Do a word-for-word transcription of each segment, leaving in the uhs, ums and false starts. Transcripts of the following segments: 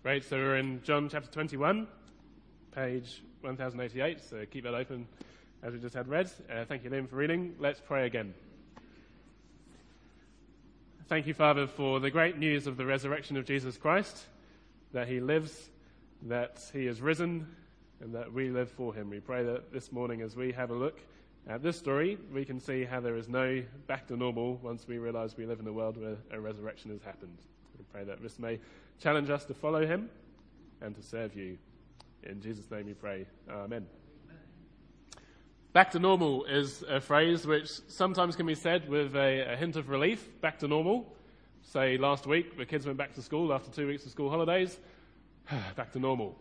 Great, so we're in John chapter twenty-one, page one thousand eighty-eight, so keep that open as we just had read. Uh, thank you, Liam, for reading. Let's pray again. Thank you, Father, for the great news of the resurrection of Jesus Christ, that he lives, that he is risen, and that we live for him. We pray that this morning as we have a look at this story, we can see how there is no back to normal once we realize we live in a world where a resurrection has happened. We pray that this may challenge us to follow him and to serve you. In Jesus' name we pray. Amen. Back to normal is a phrase which sometimes can be said with a, a hint of relief. Back to normal. Say last week, the kids went back to school after two weeks of school holidays. Back to normal.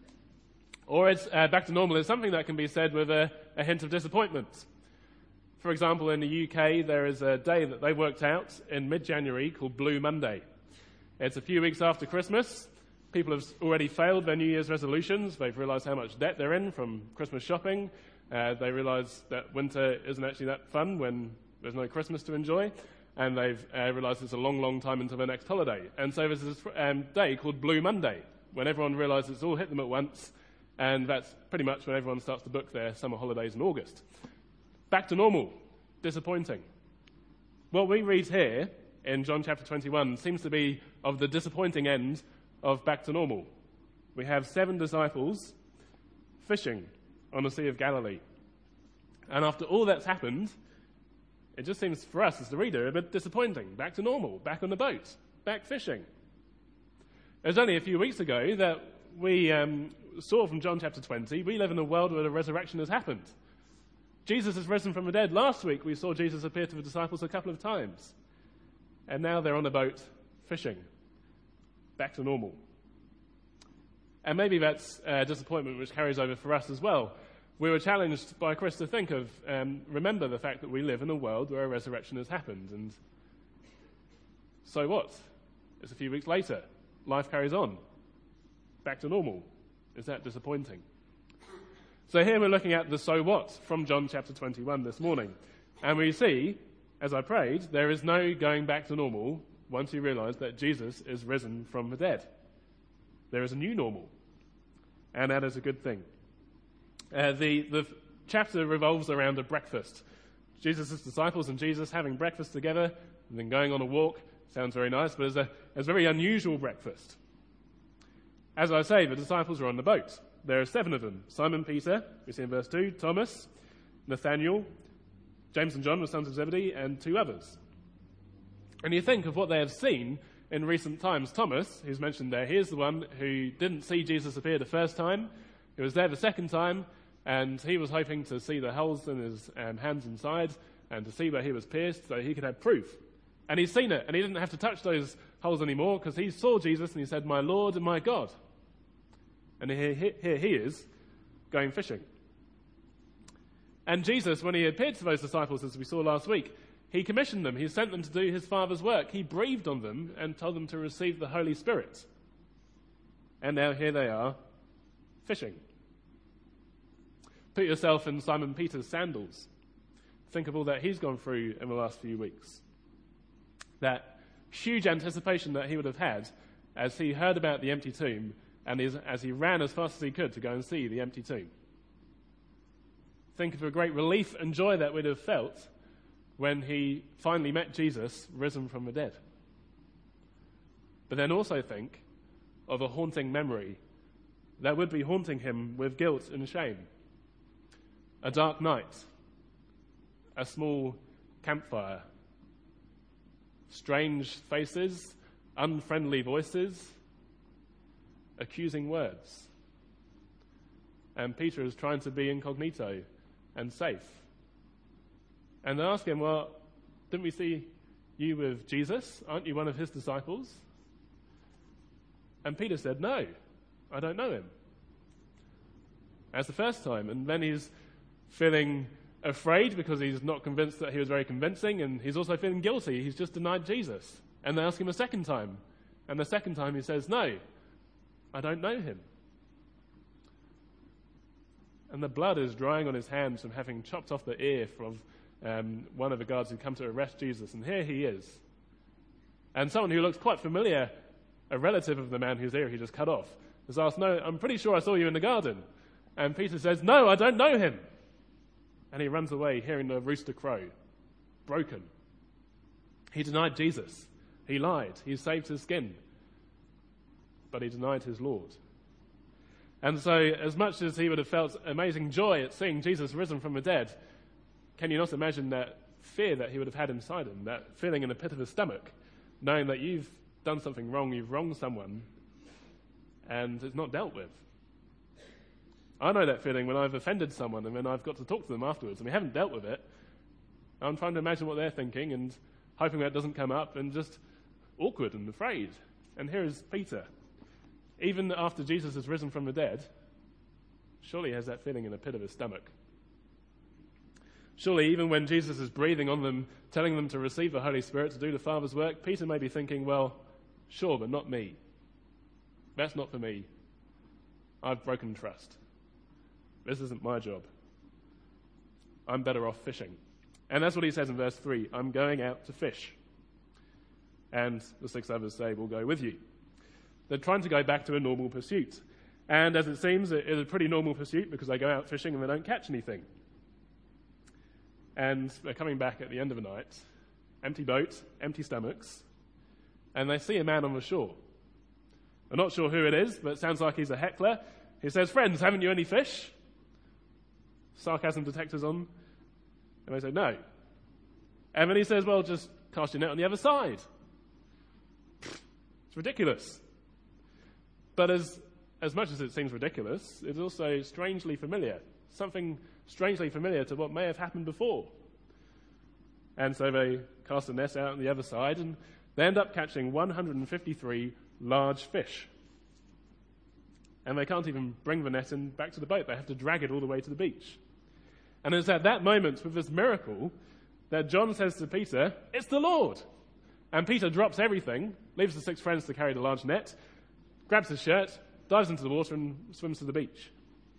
Or it's uh, back to normal is something that can be said with a, a hint of disappointment. For example, in the U K, there is a day that they worked out in mid-January called Blue Monday. It's a few weeks after Christmas. People have already failed their New Year's resolutions. They've realised how much debt they're in from Christmas shopping. Uh, they realise that winter isn't actually that fun when there's no Christmas to enjoy. And they've uh, realised it's a long, long time until their next holiday. And so there's this um, day called Blue Monday, when everyone realises it's all hit them at once. And that's pretty much when everyone starts to book their summer holidays in August. Back to normal. Disappointing. What we read here in John chapter twenty-one seems to be of the disappointing end of back to normal. We have seven disciples fishing on the Sea of Galilee. And after all that's happened, it just seems for us as the reader a bit disappointing. Back to normal, back on the boat, back fishing. It was only a few weeks ago that we um, saw from John chapter twenty, we live in a world where the resurrection has happened. Jesus has risen from the dead. Last week we saw Jesus appear to the disciples a couple of times. And now they're on a boat fishing. Back to normal. And maybe that's a disappointment which carries over for us as well. We were challenged by Chris to think of, um, remember the fact that we live in a world where a resurrection has happened. And so what? It's a few weeks later. Life carries on. Back to normal. Is that disappointing? So here we're looking at the so what from John chapter twenty-one this morning. And we see, as I prayed, there is no going back to normal once you realise that Jesus is risen from the dead. There is a new normal. And that is a good thing. Uh, the, the chapter revolves around a breakfast. Jesus' disciples and Jesus having breakfast together and then going on a walk. Sounds very nice, but it's a, it's a very unusual breakfast. As I say, the disciples are on the boat. There are seven of them. Simon Peter, we see in verse two, Thomas, Nathaniel, James and John, the sons of Zebedee, and two others. And you think of what they have seen in recent times. Thomas, who's mentioned there, here's the one who didn't see Jesus appear the first time. He was there the second time, and he was hoping to see the holes in his um, hands and sides and to see where he was pierced so he could have proof. And he's seen it, and he didn't have to touch those holes anymore because he saw Jesus and he said, "My Lord and my God." And here, here he is going fishing. And Jesus, when he appeared to those disciples, as we saw last week, he commissioned them. He sent them to do his Father's work. He breathed on them and told them to receive the Holy Spirit. And now here they are, fishing. Put yourself in Simon Peter's sandals. Think of all that he's gone through in the last few weeks. That huge anticipation that he would have had as he heard about the empty tomb and as he ran as fast as he could to go and see the empty tomb. Think of the great relief and joy that we'd have felt when he finally met Jesus, risen from the dead. But then also think of a haunting memory that would be haunting him with guilt and shame. A dark night, a small campfire, strange faces, unfriendly voices, accusing words. And Peter is trying to be incognito and safe. And they ask him, "Well, didn't we see you with Jesus? Aren't you one of his disciples?" And Peter said, "No, I don't know him." That's the first time. And then he's feeling afraid because he's not convinced that he was very convincing, and he's also feeling guilty. He's just denied Jesus. And they ask him a second time. And the second time he says, "No, I don't know him." And the blood is drying on his hands from having chopped off the ear from um, one of the guards who'd come to arrest Jesus. And here he is. And someone who looks quite familiar a relative of the man whose ear he just cut off, has asked, no, I'm pretty sure I saw you in the garden. And Peter says, no, I don't know him. And he runs away, hearing the rooster crow, broken. He denied Jesus. He lied. He saved his skin. But he denied his Lord. And so, as much as he would have felt amazing joy at seeing Jesus risen from the dead, can you not imagine that fear that he would have had inside him, that feeling in the pit of his stomach, knowing that you've done something wrong, you've wronged someone, and it's not dealt with? I know that feeling when I've offended someone and then I've got to talk to them afterwards and we haven't dealt with it. I'm trying to imagine what they're thinking and hoping that doesn't come up, and just awkward and afraid. And here is Peter. Even after Jesus has risen from the dead, surely he has that feeling in the pit of his stomach. Surely even when Jesus is breathing on them, telling them to receive the Holy Spirit to do the Father's work, Peter may be thinking, well, sure, but not me. That's not for me. I've broken trust. This isn't my job. I'm better off fishing. And that's what he says in verse three. I'm going out to fish. And the six others say, we'll go with you. They're trying to go back to a normal pursuit. And as it seems, it is a pretty normal pursuit because they go out fishing and they don't catch anything. And they're coming back at the end of the night, empty boat, empty stomachs, and they see a man on the shore. They're not sure who it is, but it sounds like he's a heckler. He says, friends, haven't you any fish? Sarcasm detectors on. And they say, no. And then he says, well, just cast your net on the other side. It's ridiculous. But as, as much as it seems ridiculous, it's also strangely familiar. Something strangely familiar to what may have happened before. And so they cast the net out on the other side, and they end up catching one hundred fifty-three large fish. And they can't even bring the net in back to the boat. They have to drag it all the way to the beach. And it's at that moment, with this miracle, that John says to Peter, it's the Lord. And Peter drops everything, leaves the six friends to carry the large net, grabs his shirt, dives into the water and swims to the beach.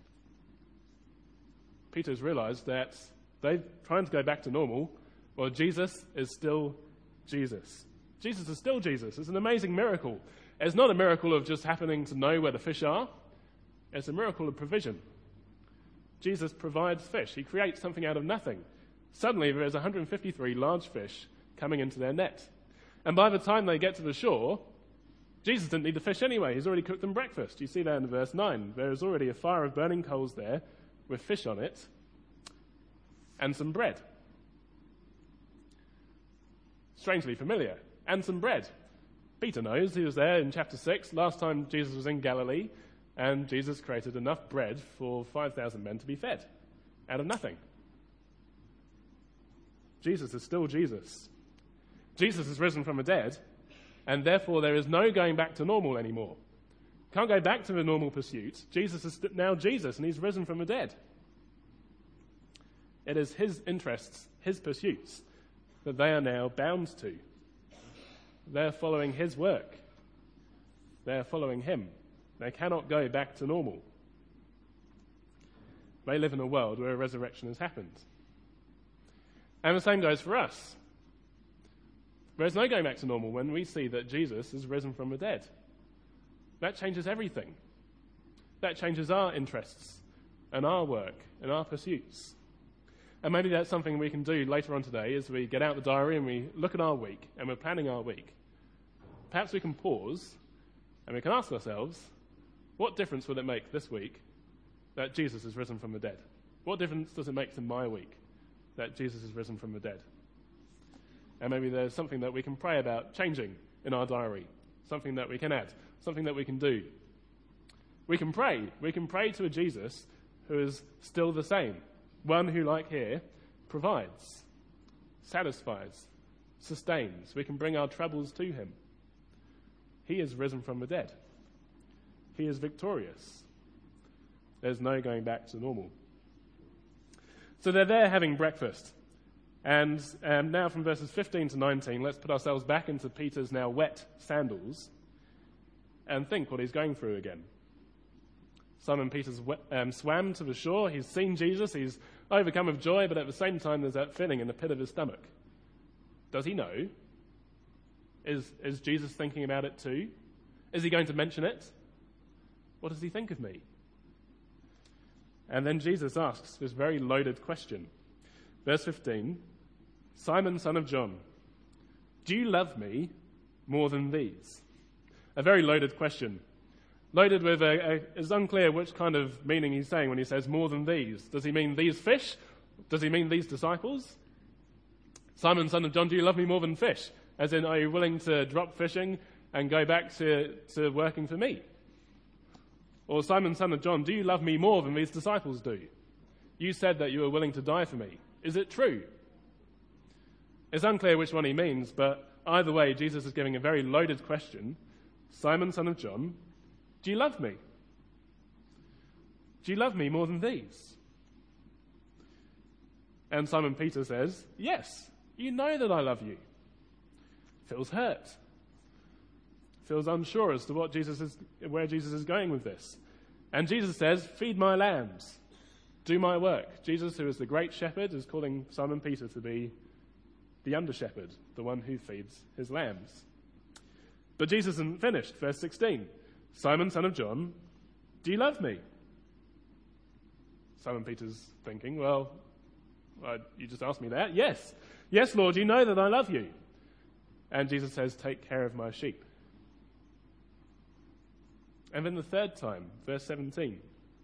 Peter's realized that they're trying to go back to normal. Well, Jesus is still Jesus. Jesus is still Jesus. It's an amazing miracle. It's not a miracle of just happening to know where the fish are. It's a miracle of provision. Jesus provides fish. He creates something out of nothing. Suddenly, there is one hundred fifty-three large fish coming into their net. And by the time they get to the shore, Jesus didn't need the fish anyway. He's already cooked them breakfast. You see that in verse nine. There is already a fire of burning coals there with fish on it and some bread. Strangely familiar. And some bread. Peter knows. He was there in chapter six, last time Jesus was in Galilee, and Jesus created enough bread for five thousand men to be fed out of nothing. Jesus is still Jesus. Jesus is risen from the dead, and therefore there is no going back to normal anymore. Can't go back to the normal pursuit. Jesus is now Jesus, and he's risen from the dead. It is his interests, his pursuits, that they are now bound to. They're following his work. They're following him. They cannot go back to normal. They live in a world where a resurrection has happened. And the same goes for us. There's no going back to normal when we see that Jesus is risen from the dead. That changes everything. That changes our interests and our work and our pursuits. And maybe that's something we can do later on today as we get out the diary and we look at our week and we're planning our week. Perhaps we can pause and we can ask ourselves, what difference will it make this week that Jesus is risen from the dead? What difference does it make to my week that Jesus is risen from the dead? And maybe there's something that we can pray about changing in our diary, something that we can add, something that we can do. We can pray. We can pray to a Jesus who is still the same, one who, like here, provides, satisfies, sustains. We can bring our troubles to him. He is risen from the dead. He is victorious. There's no going back to normal. So they're there having breakfast. And um, now from verses fifteen to nineteen, let's put ourselves back into Peter's now wet sandals and think what he's going through again. Simon Peter's um, swam to the shore. He's seen Jesus. He's overcome with joy, but at the same time there's that feeling in the pit of his stomach. Does he know? Is, is Jesus thinking about it too? Is he going to mention it? What does he think of me? And then Jesus asks this very loaded question. Verse fifteen, Simon, son of John, do you love me more than these? A very loaded question. Loaded with a, a, it's unclear which kind of meaning he's saying when he says more than these. Does he mean these fish? Does he mean these disciples? Simon, son of John, do you love me more than fish? As in, are you willing to drop fishing and go back to, to working for me? Or Simon, son of John, do you love me more than these disciples do? You said that you were willing to die for me. Is it true? It's unclear which one he means, but either way, Jesus is giving a very loaded question. Simon, son of John, do you love me? Do you love me more than these? And Simon Peter says, yes, you know that I love you. Feels hurt. Feels unsure as to what Jesus is, where Jesus is going with this. And Jesus says, feed my lambs. Do my work. Jesus, who is the great shepherd, is calling Simon Peter to be the under shepherd, the one who feeds his lambs. But Jesus isn't finished. Verse sixteen. Simon, son of John, do you love me? Simon Peter's thinking, well, uh, you just asked me that. Yes. Yes, Lord, you know that I love you. And Jesus says, take care of my sheep. And then the third time, verse seventeen.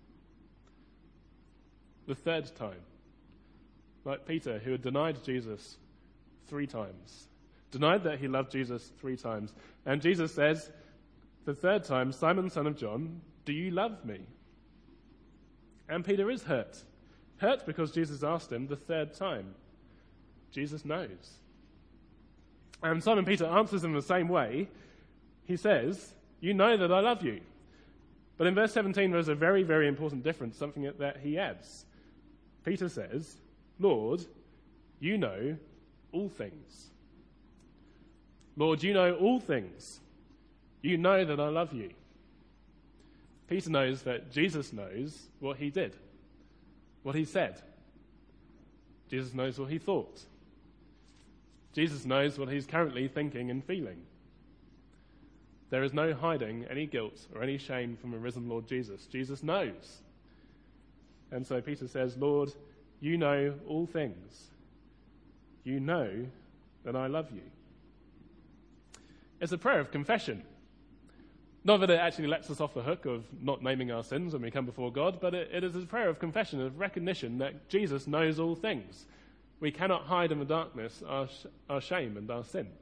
The third time, like Peter, who had denied Jesus three times, denied that he loved Jesus three times. And Jesus says, the third time, Simon, son of John, do you love me? And Peter is hurt. Hurt because Jesus asked him the third time. Jesus knows. And Simon Peter answers in the same way. He says, you know that I love you. But in verse seventeen, there's a very, very important difference, something that he adds. Peter says, Lord, you know all things. Lord, you know all things. You know that I love you. Peter knows that Jesus knows what he did, what he said. Jesus knows what he thought. Jesus knows what he's currently thinking and feeling. There is no hiding any guilt or any shame from a risen Lord Jesus. Jesus knows. And so Peter says, Lord, you know all things. You know that I love you. It's a prayer of confession. Not that it actually lets us off the hook of not naming our sins when we come before God, but it, it is a prayer of confession, of recognition that Jesus knows all things. We cannot hide in the darkness our, sh- our shame and our sin.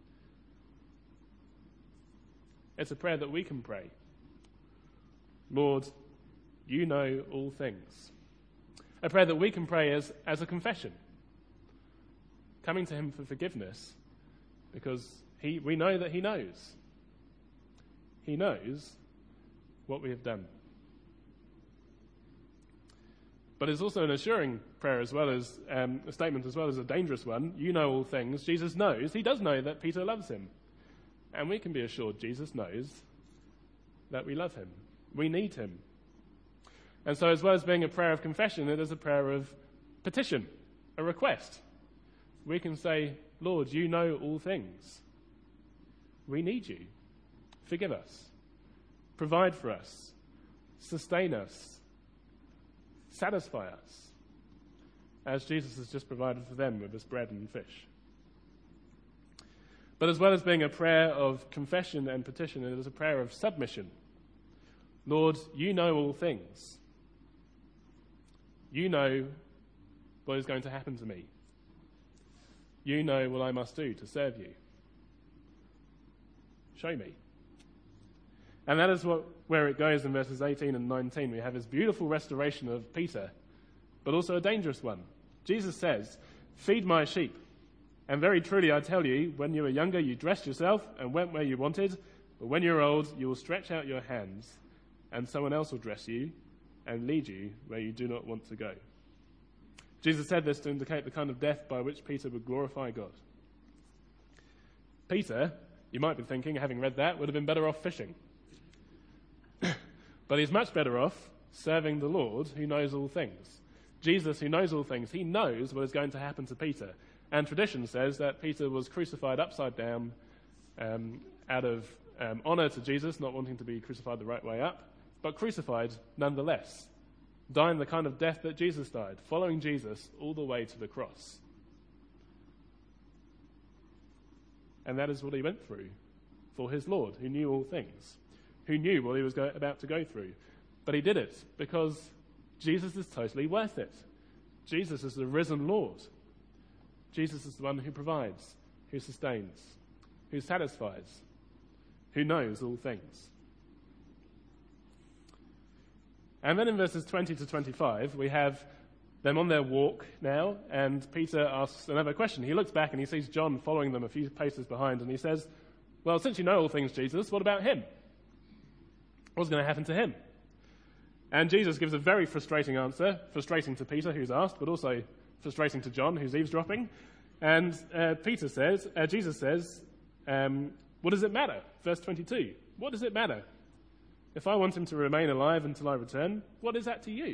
It's a prayer that we can pray. Lord, you know all things. A prayer that we can pray as, as a confession. Coming to him for forgiveness because he, we know that he knows. He knows what we have done. But it's also an assuring prayer as well as um, a statement as well as a dangerous one. You know all things. Jesus knows. He does know that Peter loves him. And we can be assured Jesus knows that we love him. We need him. And so as well as being a prayer of confession, it is a prayer of petition, a request. We can say, Lord, you know all things. We need you. Forgive us. Provide for us. Sustain us. Satisfy us. As Jesus has just provided for them with this bread and fish. But as well as being a prayer of confession and petition, it is a prayer of submission. Lord, you know all things. You know what is going to happen to me. You know what I must do to serve you. Show me. And that is what where it goes in verses eighteen and nineteen. We have this beautiful restoration of Peter, but also a dangerous one. Jesus says, feed my sheep. And very truly I tell you, when you were younger you dressed yourself and went where you wanted, but when you're old you will stretch out your hands and someone else will dress you and lead you where you do not want to go. Jesus said this to indicate the kind of death by which Peter would glorify God. Peter, you might be thinking, having read that, would have been better off fishing. But he's much better off serving the Lord who knows all things. Jesus, who knows all things, he knows what is going to happen to Peter. And tradition says that Peter was crucified upside down um, out of um, honour to Jesus, not wanting to be crucified the right way up, but crucified nonetheless, dying the kind of death that Jesus died, following Jesus all the way to the cross. And that is what he went through for his Lord, who knew all things, who knew what he was go- about to go through. But he did it because Jesus is totally worth it. Jesus is the risen Lord. Jesus is the one who provides, who sustains, who satisfies, who knows all things. And then in verses twenty to twenty-five, we have them on their walk now, and Peter asks another question. He looks back and he sees John following them a few paces behind, and he says, well, since you know all things, Jesus, what about him? What's going to happen to him? And Jesus gives a very frustrating answer, frustrating to Peter, who's asked, but also frustrating to John, who's eavesdropping. And uh, Peter says, uh, Jesus says, um, what does it matter? Verse twenty-two, what does it matter? If I want him to remain alive until I return, what is that to you?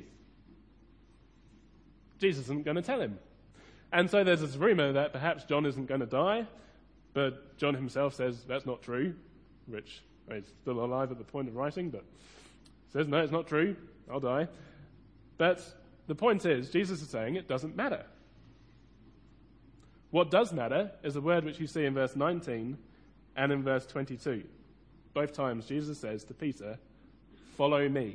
Jesus isn't going to tell him. And so there's this rumour that perhaps John isn't going to die, but John himself says that's not true, which I mean, he's still alive at the point of writing, but says, no, it's not true, I'll die. But the point is, Jesus is saying it doesn't matter. What does matter is a word which you see in verse nineteen and in verse twenty-two. Both times Jesus says to Peter, follow me.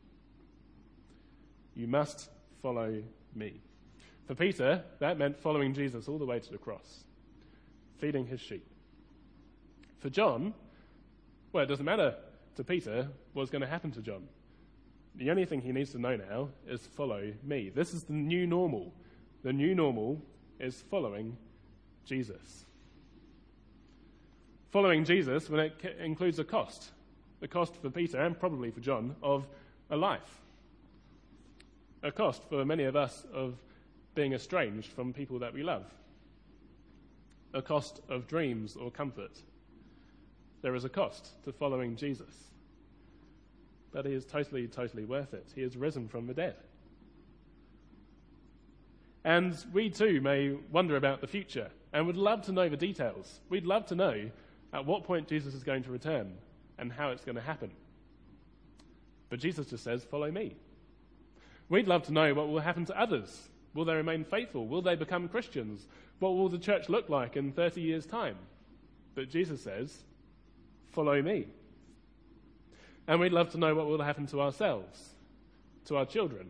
You must follow me. For Peter, that meant following Jesus all the way to the cross, feeding his sheep. For John, well, it doesn't matter to Peter what's going to happen to John. The only thing he needs to know now is follow me. This is the new normal. The new normal is following Jesus. Following Jesus, when it c- includes a cost, the cost for Peter and probably for John of a life. A cost for many of us of being estranged from people that we love. A cost of dreams or comfort. There is a cost to following Jesus. But he is totally, totally worth it. He is risen from the dead. And we too may wonder about the future and would love to know the details. We'd love to know at what point Jesus is going to return and how it's going to happen. But Jesus just says, follow me. We'd love to know what will happen to others. Will they remain faithful? Will they become Christians? What will the church look like in thirty years' time? But Jesus says, follow me. And we'd love to know what will happen to ourselves, to our children.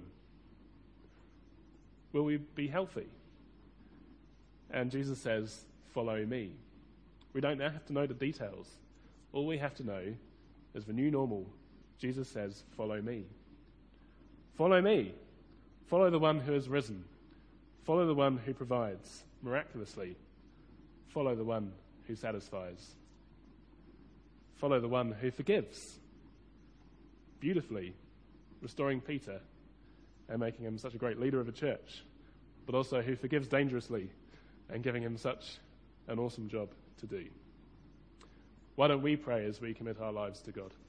Will we be healthy? And Jesus says, follow me. We don't have to know the details. All we have to know is the new normal. Jesus says, follow me. Follow me. Follow the one who has risen. Follow the one who provides miraculously. Follow the one who satisfies. Follow the one who forgives beautifully, restoring Peter and making him such a great leader of a church, but also who forgives dangerously and giving him such an awesome job to do. Why don't we pray as we commit our lives to God?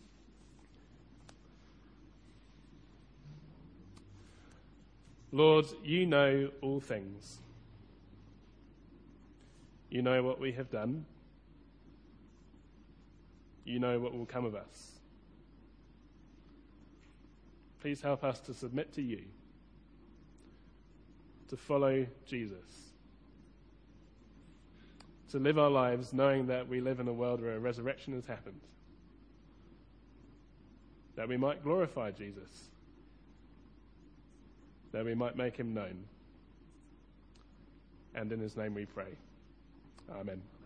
Lord, you know all things. You know what we have done. You know what will come of us. Please help us to submit to you, to follow Jesus, to live our lives knowing that we live in a world where a resurrection has happened, that we might glorify Jesus, that we might make him known. And in his name we pray. Amen.